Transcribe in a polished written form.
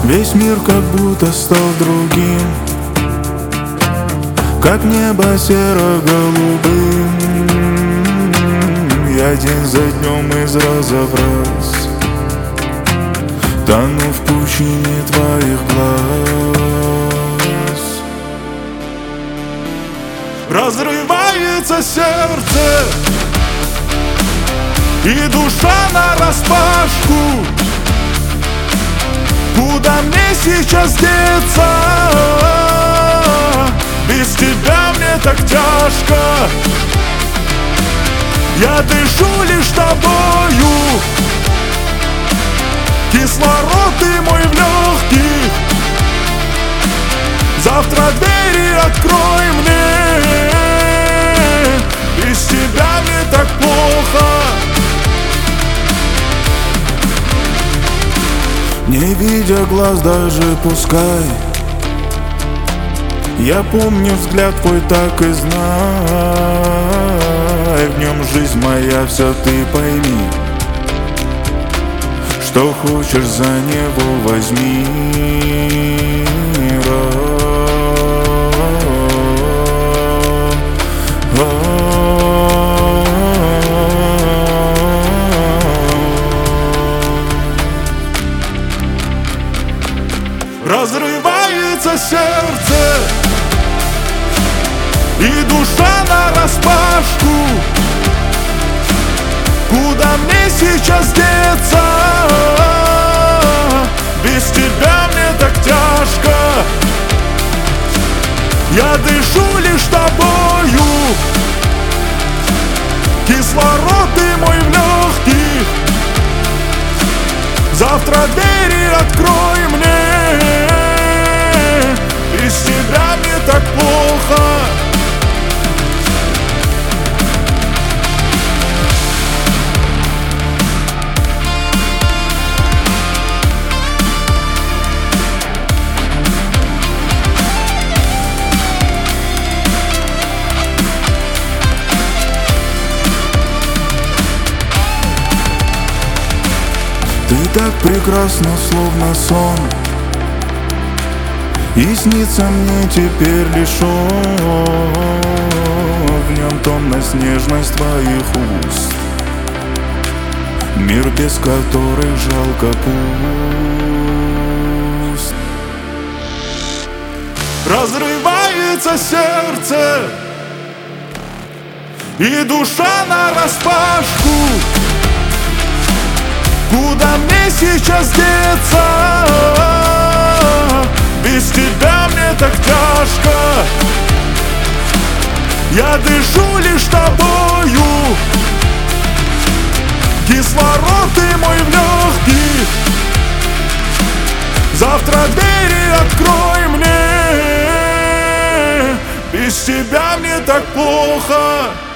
Весь мир как будто стал другим, как небо серо-голубым. Я день за днем из раза в раз тону в пучине твоих глаз. Разрывается сердце и душа нараспашку. Куда мне сейчас деться? Без тебя мне так тяжко. Я дышу лишь тобою, кислород ты мой в легких. Завтра двери открой мне, без тебя мне так плохо. Не видя глаз даже пускай, я помню взгляд твой, так и знай. В нем жизнь моя, все ты пойми. Что хочешь, за него возьми. Разрывается сердце и душа нараспашку. Куда мне сейчас деться? Без тебя мне так тяжко. Я дышу лишь тобою, кислород ты мой в легких. Завтра двери открой мне, без тебя мне так плохо. Ты так прекрасна, словно сон, и снится мне теперь лишь он. В нем томность, нежность твоих уст, мир, без которых жалко пуст. Разрывается сердце и душа нараспашку. Куда мне сейчас деться? Без тебя мне так тяжко. Я дышу лишь тобою, кислород ты мой в легких. Завтра двери открой мне, без тебя мне так плохо.